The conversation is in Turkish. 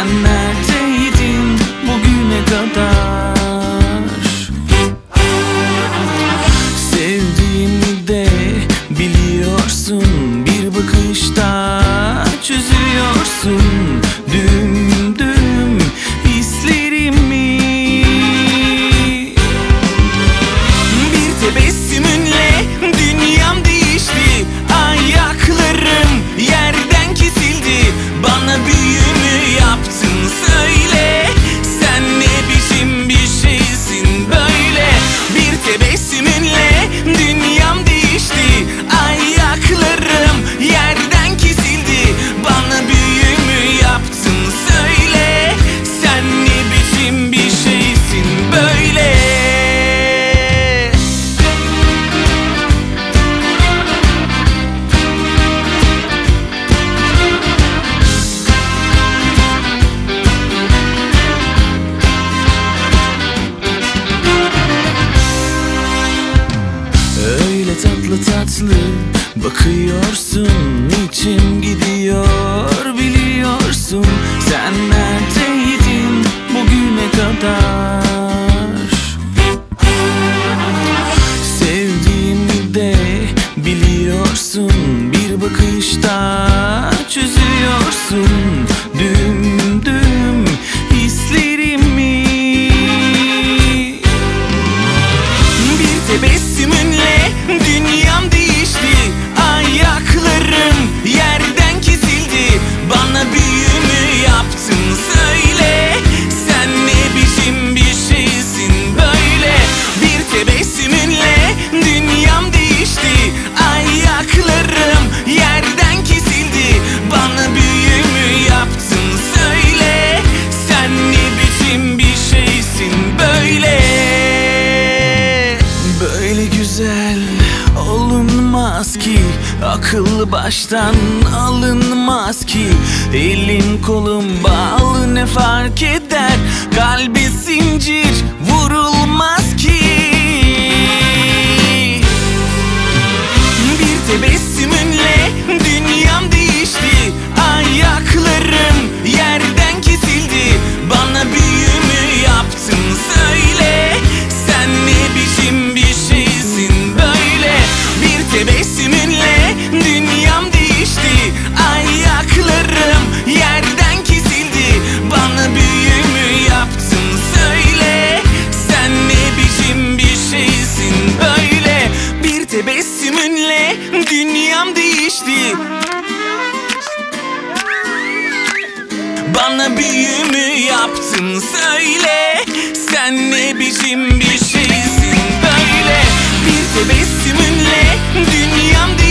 Sen neredeydin bugüne kadar? Sevdiğimi de biliyorsun, bir bakışta çözüyorsun düm düm hislerimi. Bir tebessümünle dünyam değişti, ayaklarım yerden kesildi. Bana büyü mü yaptın söyle, sen ne biçim bir şeysin böyle? Bir tebessümünle dünyam değişti, ayaklarım yerden kesildi. Bana büyü mü yaptın söyle, sen ne biçim bir şeysin böyle? Öyle tatlı tatlı bakıyorsun, içim gidiyor biliyorsun. Sen neredeydin bugüne kadar? Sevdiğimi de biliyorsun, bir bakışta çözüyorsun düm düm hislerimi. Bir tebessümünle dünyam değişti, ayaklarım yerden kesildi. Bana büyü mü yaptın söyle, sen ne biçim bir şeysin böyle? Bir tebessümünle dünyam değişti, ayaklarım yerden kesildi. Bana büyü mü yaptın söyle, sen ne biçim bir şeysin böyle? Böyle güzel olunmaz ki, akıl baştan alınmaz ki. Elim kolum bağlı ne fark eder, kalbe zincir vurulmaz ki. Bir tebessümünle dünyam değişti, ayaklarım yerden kesildi. Bana büyü mü yaptın söyle, sen ne biçim bir şeysin böyle? Bir tebessümünle dünyam değişti, ayaklarım yerden kesildi. Bana büyü mü yaptın söyle, sen ne biçim bir şeysin böyle? Bir tebessümünle dünyam değişti, bana büyü mü yaptın söyle, sen ne biçim bir şeysin böyle? Bir tebessümünle dünyam değişti.